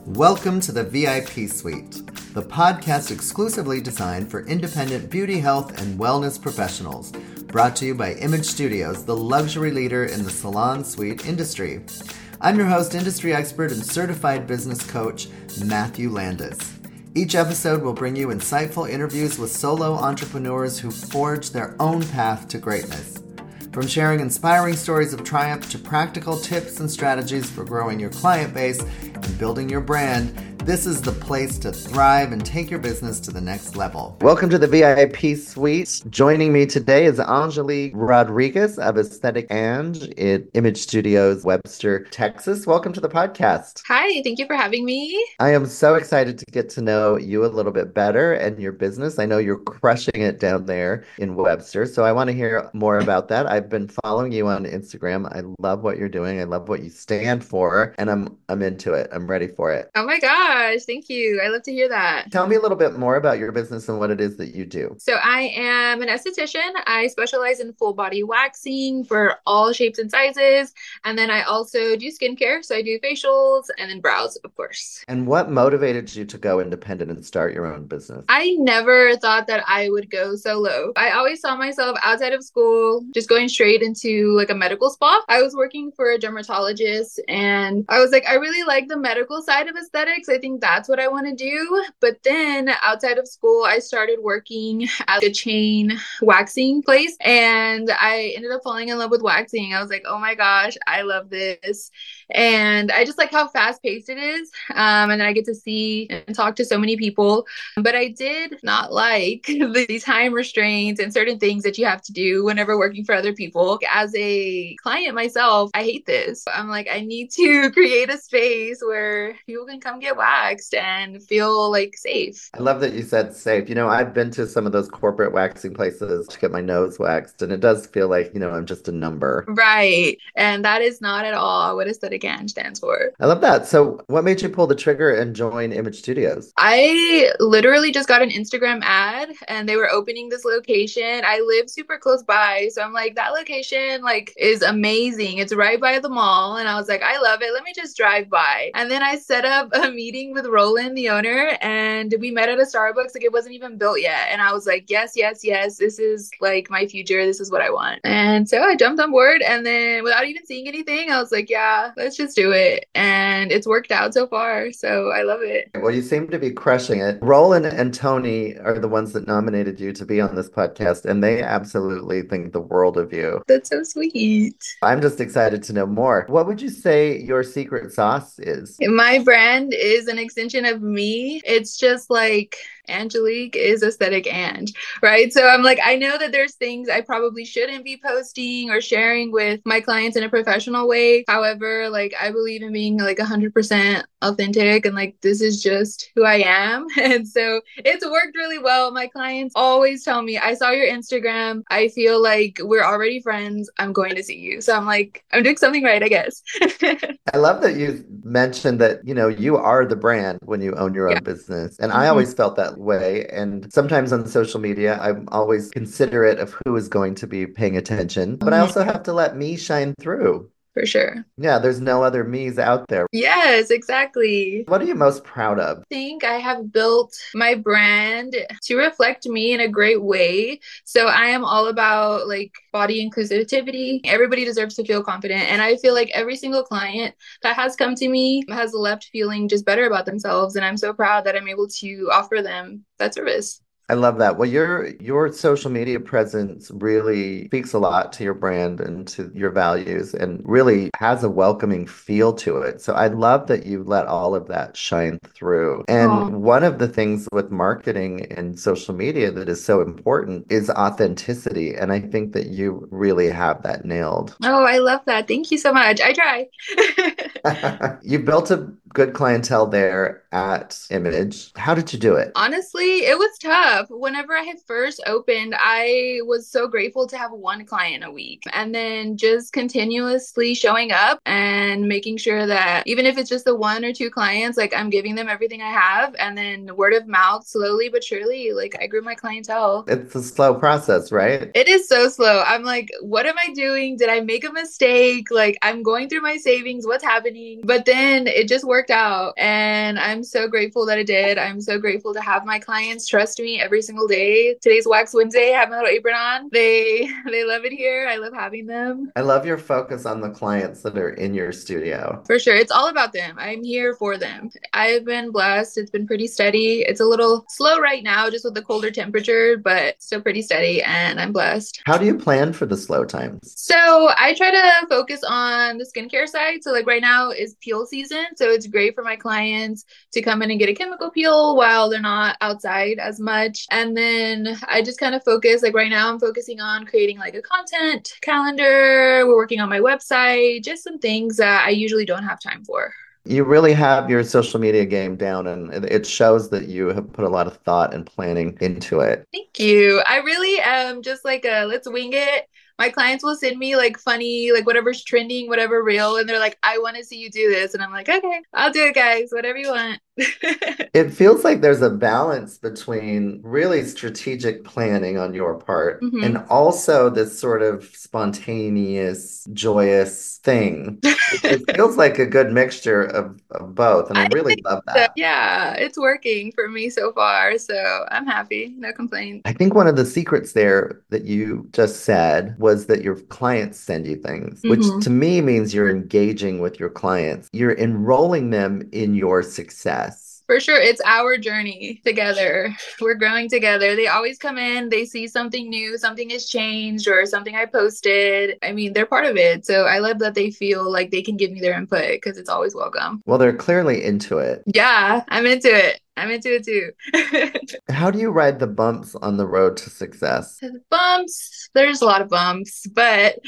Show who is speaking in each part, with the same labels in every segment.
Speaker 1: Welcome to the VIP Suite, the podcast exclusively designed for independent beauty, health, and wellness professionals. Brought to you by Image Studios, the luxury leader in the salon suite industry. I'm your host, industry expert, and certified business coach, Matthew Landis. Each episode will bring you insightful interviews with solo entrepreneurs who forge their own path to greatness. From sharing inspiring stories of triumph to practical tips and strategies for growing your client base and building your brand, this is the place to thrive and take your business to the next level. Welcome to the VIP Suite. Joining me today is Angelique Rodriguez of Aesthetic Ange at Image Studios, Webster, Texas. Welcome to the podcast.
Speaker 2: Hi, thank you for having me.
Speaker 1: I am so excited to get to know you a little bit better and your business. I know you're crushing it down there in Webster, so I want to hear more about that. I've been following you on Instagram. I love what you're doing. I love what you stand for, and I'm into it. I'm ready for it.
Speaker 2: Oh my gosh, thank you. I love to hear that.
Speaker 1: Tell me a little bit more about your business and what it is that you do.
Speaker 2: So I am an esthetician. I specialize in full body waxing for all shapes and sizes. And then I also do skincare. So I do facials and then brows, of course.
Speaker 1: And what motivated you to go independent and start your own business?
Speaker 2: I never thought that I would go solo. I always saw myself outside of school, just going straight into like a medical spa. I was working for a dermatologist and I was like, I really like the medical side of aesthetics. I think that's what I want to do. But then outside of school, I started working at a chain waxing place and I ended up falling in love with waxing. I was like, oh my gosh, I love this. And I just like how fast paced it is. And I get to see and talk to so many people. But I did not like the time restraints and certain things that you have to do whenever working for other people. As a client myself, I hate this. I'm like, I need to create a space where people can come get waxed and feel like safe.
Speaker 1: I love that you said safe. You know, I've been to some of those corporate waxing places to get my nose waxed, and it does feel like, you know, I'm just a number.
Speaker 2: Right. And that is not at all what Aesthetic Ange stands for.
Speaker 1: I love that. So what made you pull the trigger and join Image Studios?
Speaker 2: I literally just got an Instagram ad and they were opening this location. I live super close by. So I'm like, that location like is amazing. It's right by the mall. And I was like, I love it. Let me just drive by. And then I set up a meeting with Roland, the owner, and we met at a Starbucks. Like it wasn't even built yet. And I was like, yes, yes, yes. This is like my future. This is what I want. And so I jumped on board. And then without even seeing anything, I was like, yeah, let's just do it. And it's worked out so far. So I love it.
Speaker 1: Well, you seem to be crushing it. Roland and Tony are the ones that nominated you to be on this podcast, and they absolutely think the world of you.
Speaker 2: That's so sweet.
Speaker 1: I'm just excited to know more. What would you say your secret sauce is?
Speaker 2: My brand is an extension of me. It's just like Angelique is Aesthetic Ange, right? So I'm like, I know that there's things I probably shouldn't be posting or sharing with my clients in a professional way. However, like I believe in being like 100% authentic and like this is just who I am. And so it's worked really well. My clients always tell me, I saw your Instagram. I feel like we're already friends. I'm going to see you. So I'm like, I'm doing something right, I guess.
Speaker 1: I love that you mentioned that, you know, you are the brand when you own your own business. And I always felt that way. And sometimes on social media, I'm always considerate of who is going to be paying attention, but I also have to let me shine through.
Speaker 2: For sure.
Speaker 1: Yeah, there's no other me's out there.
Speaker 2: Yes, exactly.
Speaker 1: What are you most proud of?
Speaker 2: I think I have built my brand to reflect me in a great way. So I am all about like body inclusivity. Everybody deserves to feel confident. And I feel like every single client that has come to me has left feeling just better about themselves. And I'm so proud that I'm able to offer them that service.
Speaker 1: I love that. Well, your social media presence really speaks a lot to your brand and to your values and really has a welcoming feel to it. So I love that you let all of that shine through. And one of the things with marketing and social media that is so important is authenticity. And I think that you really have that nailed.
Speaker 2: Oh, I love that. Thank you so much. I try.
Speaker 1: You built a good clientele there at Image. How did you do it?
Speaker 2: Honestly, it was tough. Whenever I had first opened, I was so grateful to have one client a week and then just continuously showing up and making sure that even if it's just the one or two clients, like I'm giving them everything I have. And then word of mouth, slowly but surely, like I grew my clientele.
Speaker 1: It's a slow process, right?
Speaker 2: It is so slow. I'm like, what am I doing? Did I make a mistake? Like I'm going through my savings. What's happening? But then it just worked worked out, and I'm so grateful that it did. I'm so grateful to have my clients trust me every single day. Today's Wax Wednesday. I have my little apron on. They love it here. I love having them.
Speaker 1: I love your focus on the clients that are in your studio.
Speaker 2: For sure. It's all about them. I'm here for them. I've been blessed. It's been pretty steady. It's a little slow right now just with the colder temperature, but still pretty steady, and I'm blessed.
Speaker 1: How do you plan for the slow times?
Speaker 2: So I try to focus on the skincare side. So like right now is peel season. So it's great for my clients to come in and get a chemical peel while they're not outside as much. And then I just kind of focus, like right now I'm focusing on creating like a content calendar. We're working on my website, just some things that I usually don't have time for.
Speaker 1: You really have your social media game down, and it shows that you have put a lot of thought and planning into it.
Speaker 2: Thank you. I really am just like a let's wing it. My clients will send me like funny, like whatever's trending, whatever reel, and they're like, I want to see you do this. And I'm like, okay, I'll do it, guys, whatever you want.
Speaker 1: It feels like there's a balance between really strategic planning on your part and also this sort of spontaneous, joyous thing. It feels like a good mixture of both, and I really love
Speaker 2: So,
Speaker 1: that.
Speaker 2: yeah, it's working for me so far. So I'm happy. No complaints.
Speaker 1: I think one of the secrets there that you just said was that your clients send you things, which to me means you're engaging with your clients. You're enrolling them in your success.
Speaker 2: For sure. It's our journey together. We're growing together. They always come in, they see something new, something has changed, or something I posted. I mean, they're part of it. So I love that they feel like they can give me their input because it's always welcome.
Speaker 1: Well, they're clearly into it.
Speaker 2: Yeah, I'm into it. I'm into it too.
Speaker 1: How do you ride the bumps on the road to success?
Speaker 2: Bumps, there's a lot of bumps, but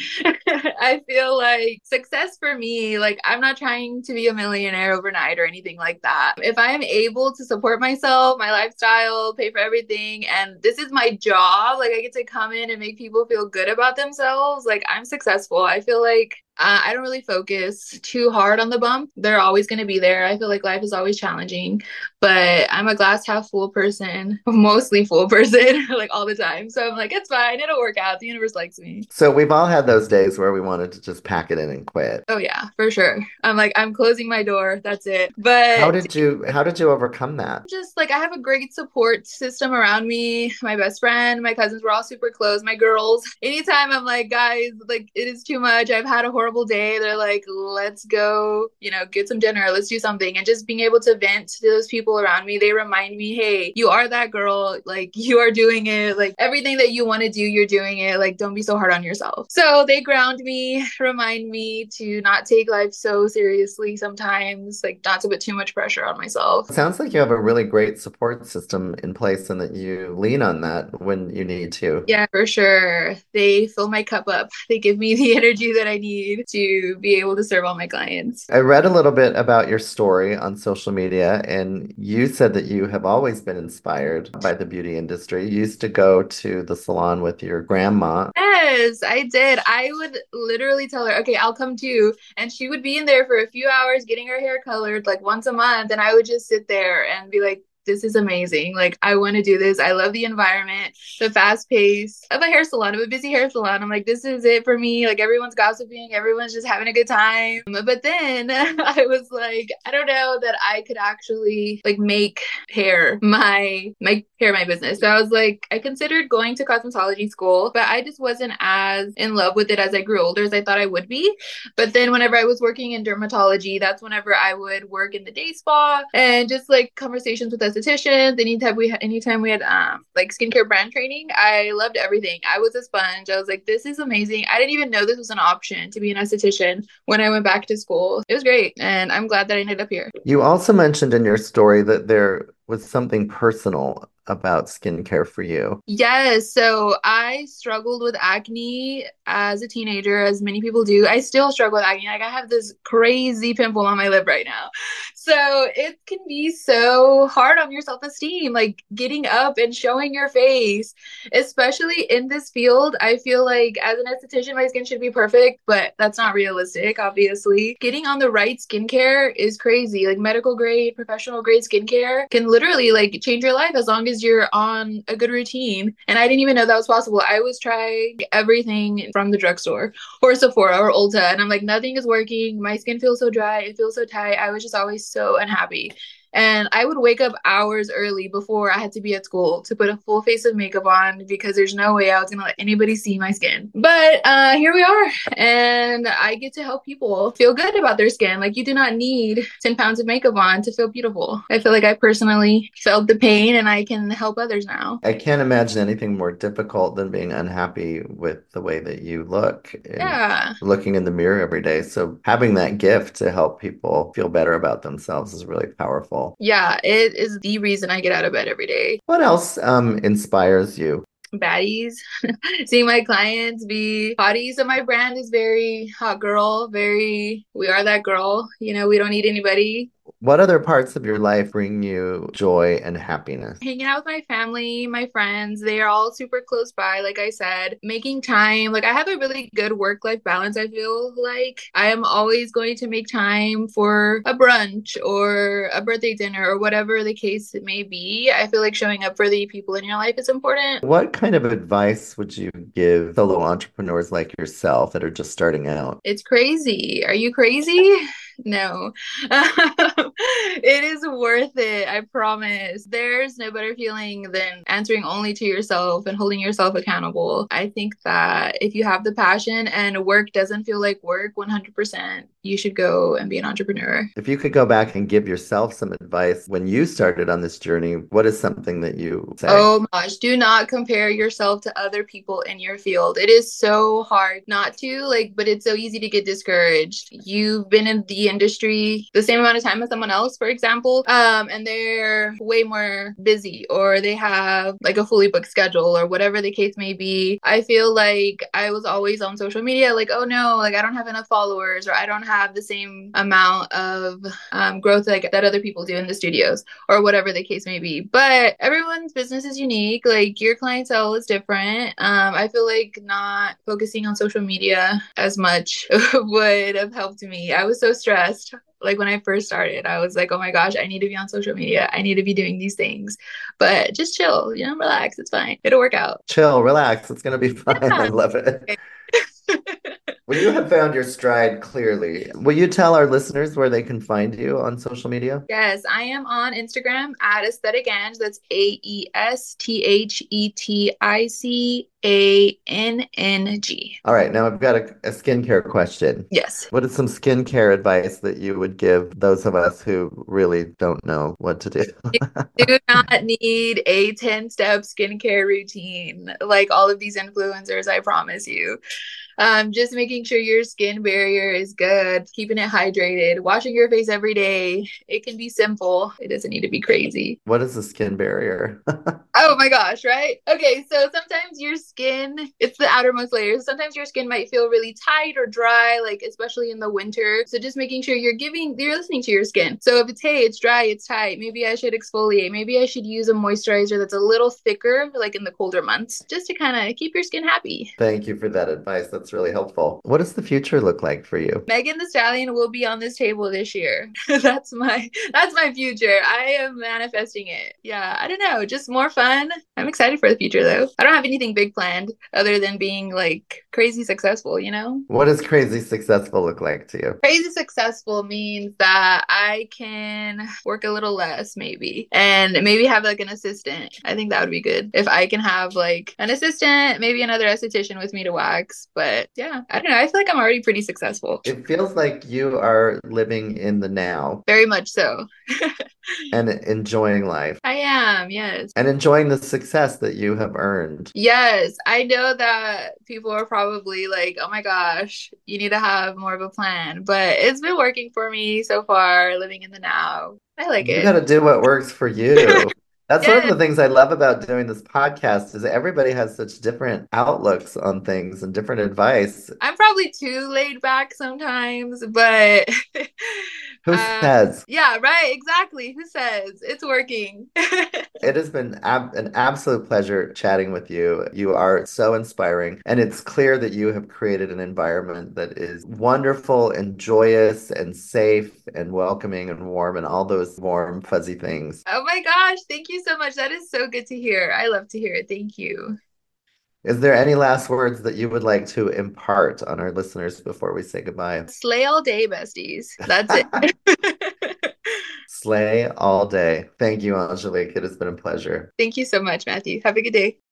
Speaker 2: I feel like success for me, like I'm not trying to be a millionaire overnight or anything like that. If I am able to support myself, my lifestyle, pay for everything, and this is my job, like I get to come in and make people feel good about themselves, like I'm successful. I feel like I don't really focus too hard on the bump. They're always going to be there. I feel like life is always challenging, but I'm a glass half full person, mostly full person, like all the time. So I'm like, it's fine. It'll work out. The universe likes me.
Speaker 1: So we've all had those days where we wanted to just pack it in and quit.
Speaker 2: Oh yeah, for sure. I'm like, I'm closing my door. That's it. But
Speaker 1: how did you overcome that?
Speaker 2: just like I have a great support system around me. My best friend, my cousins were all super close. My girls, anytime I'm like, guys, like it is too much. I've had a horrible day. They're like, let's go, get some dinner. Let's do something. And just being able to vent to those people around me, they remind me, hey, you are that girl. Like you are doing it. Like everything that you want to do, you're doing it. Like don't be so hard on yourself. So they ground me, remind me to not take life so seriously sometimes, like not to put too much pressure on myself.
Speaker 1: It sounds like you have a really great support system in place and that you lean on that when you need to.
Speaker 2: Yeah, for sure. They fill my cup up. They give me the energy that I need to be able to serve all my clients.
Speaker 1: I read a little bit about your story on social media, and you said that you have always been inspired by the beauty industry. You used to go to the salon with your grandma.
Speaker 2: Yes, I did. I would literally tell her, okay, I'll come too. And she would be in there for a few hours getting her hair colored like once a month. And I would just sit there and be like, this is amazing. Like, I want to do this. I love the environment, the fast pace of a hair salon, of a busy hair salon. I'm like, this is it for me. Like, everyone's gossiping, everyone's just having a good time. But then I was like, I don't know that I could actually like make hair my business. So I was like, I considered going to cosmetology school, but I just wasn't as in love with it as I grew older as I thought I would be. But then whenever I was working in dermatology, that's whenever I would work in the day spa and just like conversations with estheticians. Anytime we had like skincare brand training, I loved everything. I was a sponge. I was like, this is amazing. I didn't even know this was an option to be an esthetician when I went back to school. It was great, and I'm glad that I ended up here.
Speaker 1: You also mentioned in your story that there was something personal about skincare for you.
Speaker 2: Yes. So I struggled with acne as a teenager, as many people do. I still struggle with acne. Like I have this crazy pimple on my lip right now. So it can be so hard on your self-esteem, like getting up and showing your face, especially in this field. I feel like as an esthetician, my skin should be perfect, but that's not realistic, obviously. Getting on the right skincare is crazy. Like medical grade, professional grade skincare can literally like change your life as long as because you're on a good routine. And I didn't even know that was possible. I was trying everything from the drugstore or Sephora or Ulta, and I'm like, nothing is working. My skin feels so dry. It feels so tight. I was just always so unhappy. And I would wake up hours early before I had to be at school to put a full face of makeup on because there's no way I was gonna let anybody see my skin. But here we are, and I get to help people feel good about their skin. Like, you do not need 10 pounds of makeup on to feel beautiful. I feel like I personally felt the pain and I can help others now.
Speaker 1: I can't imagine anything more difficult than being unhappy with the way that you look and
Speaker 2: Yeah.
Speaker 1: looking in the mirror every day. So having that gift to help people feel better about themselves is really powerful.
Speaker 2: Yeah, it is the reason I get out of bed every day.
Speaker 1: What else inspires you?
Speaker 2: Baddies, seeing my clients be hotties. So my brand is very hot girl, very, we are that girl. You know, we don't need anybody.
Speaker 1: What other parts of your life bring you joy and happiness?
Speaker 2: Hanging out with my family, my friends, they are all super close by. Like I said, making time. Like, I have a really good work-life balance. I feel like I am always going to make time for a brunch or a birthday dinner or whatever the case it may be. I feel like showing up for the people in your life is important.
Speaker 1: What kind of advice would you give fellow entrepreneurs like yourself that are just starting out?
Speaker 2: It's crazy. Are you crazy? No. It is worth it. I promise. There's no better feeling than answering only to yourself and holding yourself accountable. I think that if you have the passion and work doesn't feel like work 100%, you should go and be an entrepreneur.
Speaker 1: If you could go back and give yourself some advice when you started on this journey, what is something that you say?
Speaker 2: Oh my gosh, do not compare yourself to other people in your field. It is so hard not to, like, but it's so easy to get discouraged. You've been in the industry the same amount of time as someone else, for example, and they're way more busy, or they have like a fully booked schedule, or whatever the case may be. I feel like I was always on social media like, oh no, like I don't have enough followers, or I don't have the same amount of growth like that other people do in the studios, or whatever the case may be. But everyone's business is unique. Like, your clientele is different. I feel like not focusing on social media as much would have helped me. I was so stressed. Like, when I first started, I was like, oh my gosh, I need to be on social media. I need to be doing these things. But just chill, relax. It's fine. It'll work out.
Speaker 1: Chill, relax. It's going to be fine.
Speaker 2: Yeah.
Speaker 1: I love it.
Speaker 2: Okay.
Speaker 1: When you have found your stride clearly, will you tell our listeners where they can find you on social media?
Speaker 2: Yes, I am on Instagram at Aesthetic Ange. That's AESTHETICANNG.
Speaker 1: All right, now I've got a skincare question.
Speaker 2: Yes.
Speaker 1: What is some skincare advice that you would give those of us who really don't know what to do?
Speaker 2: You do not need a 10-step skincare routine like all of these influencers, I promise you. Just making sure your skin barrier is good, keeping it hydrated, washing your face every day. It can be simple. It doesn't need to be crazy.
Speaker 1: What is the skin barrier?
Speaker 2: Oh my gosh, right? Okay, so sometimes your skin, it's the outermost layer. Sometimes your skin might feel really tight or dry, like especially in the winter. So just making sure you're listening to your skin. So if it's dry, it's tight, maybe I should exfoliate. Maybe I should use a moisturizer that's a little thicker, like in the colder months, just to kind of keep your skin happy.
Speaker 1: Thank you for that advice. That's really helpful. What does the future look like for you?
Speaker 2: Megan Thee Stallion will be on this table this year. That's my future. I am manifesting it. Yeah, I don't know, just more fun. I'm excited for the future though. I don't have anything big planned other than being like crazy successful,
Speaker 1: What does crazy successful look like to you?
Speaker 2: Crazy successful means that I can work a little less maybe, and maybe have like an assistant. I think that would be good if I can have like an assistant, maybe another esthetician with me to wax. But yeah, I don't know. I feel like I'm already pretty successful.
Speaker 1: It feels like you are living in the now.
Speaker 2: Very much so.
Speaker 1: And enjoying life.
Speaker 2: I am, yes.
Speaker 1: And enjoying the success that you have earned.
Speaker 2: Yes, I know that people are probably like, oh my gosh, you need to have more of a plan. But it's been working for me so far, living in the now. I like it.
Speaker 1: You got to do what works for you. That's one of
Speaker 2: Yes.
Speaker 1: the things I love about doing this podcast is everybody has such different outlooks on things and different advice.
Speaker 2: I'm probably too laid back sometimes, but
Speaker 1: Who says?
Speaker 2: yeah, right, exactly. Who says? It's working.
Speaker 1: It has been an absolute pleasure chatting with you. You are so inspiring, and it's clear that you have created an environment that is wonderful and joyous and safe and welcoming and warm and all those warm, fuzzy things.
Speaker 2: Oh my gosh, thank you you so much. That is so good to hear. I love to hear it. Thank you.
Speaker 1: Is there any last words that you would like to impart on our listeners before we say goodbye?
Speaker 2: Slay all day, besties. That's it.
Speaker 1: Slay all day. Thank you, Angelique. It has been a pleasure.
Speaker 2: Thank you so much, Matthew. Have a good day.